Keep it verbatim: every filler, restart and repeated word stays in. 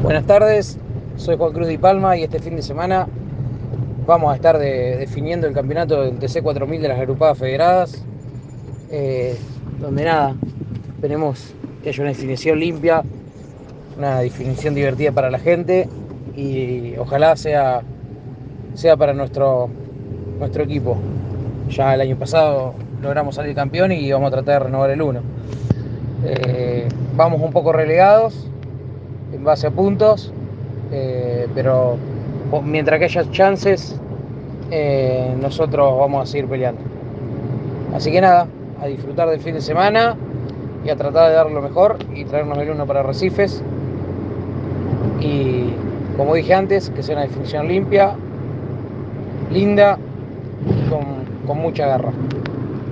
Buenas tardes, soy Juan Cruz Di Palma y este fin de semana vamos a estar de- definiendo el campeonato del T C cuatro mil de las agrupadas federadas, eh, donde nada, esperemos que haya una definición limpia, una definición divertida para la gente y ojalá sea, sea para nuestro, nuestro equipo. Ya el año pasado logramos salir campeón y vamos a tratar de renovar el uno. Eh, vamos un poco relegados en base a puntos, eh, pero mientras que haya chances, eh, nosotros vamos a seguir peleando. Así que nada, a disfrutar del fin de semana y a tratar de dar lo mejor y traernos el uno para Arrecifes. Y como dije antes, que sea una definición limpia, linda y con, con mucha garra.